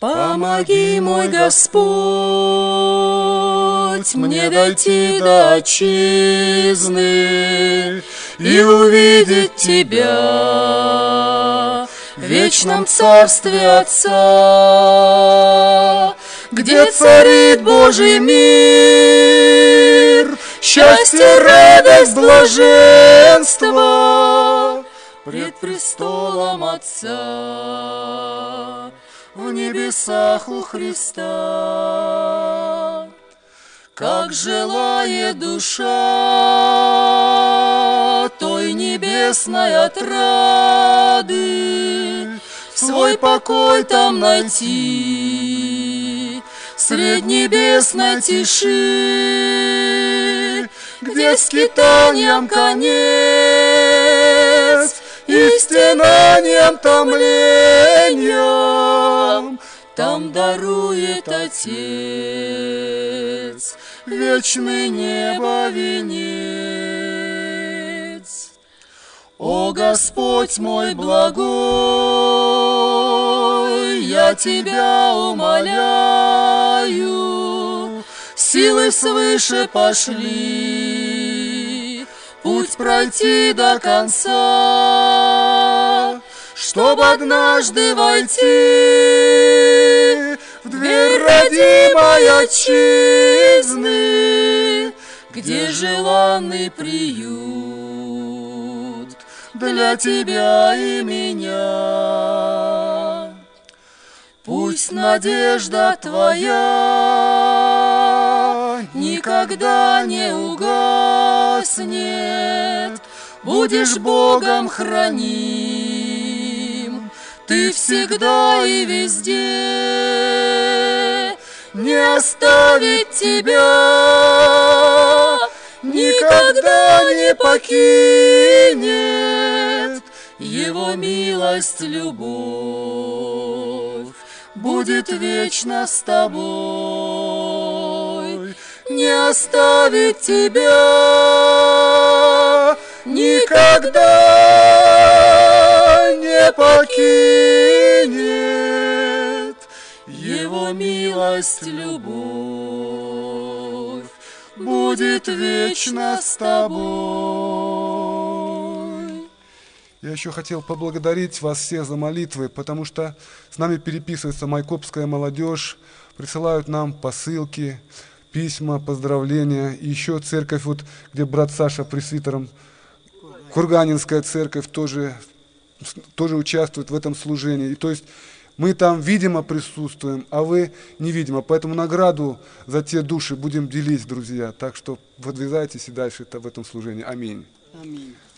Помоги, мой Господь, мне дойти до отчизны и увидеть Тебя в вечном царстве Отца, где царит Божий мир, счастье, радость, блаженство пред престолом Отца в небесах у Христа. Как желает душа той небесной отрады, свой покой там найти, средь небесной тиши, где скитанием конец и стенанием томлением там дарует Отец вечный небо венец. О Господь мой благой, я Тебя умоляю, силы свыше пошли, путь пройти до конца, чтоб однажды войти в дверь родимой отчизны, где желанный приют для Тебя и меня. Пусть надежда Твоя никогда не угаснет, будешь Богом храним Ты всегда и везде. Не оставит Тебя, никогда не покинет, Его милость, любовь будет вечно с тобой. Не оставит Тебя, никогда не покинет, Его милость, любовь будет вечно с тобой. Я еще хотел поблагодарить вас всех за молитвы, потому что с нами переписывается майкопская молодежь, присылают нам посылки, письма, поздравления. И еще церковь, вот, где брат Саша пресвитером, Курганинская церковь тоже участвует в этом служении. И, то есть мы там видимо присутствуем, а вы невидимо. Поэтому награду за те души будем делить, друзья. Так что подвязайтесь и дальше в этом служении. Аминь. Аминь.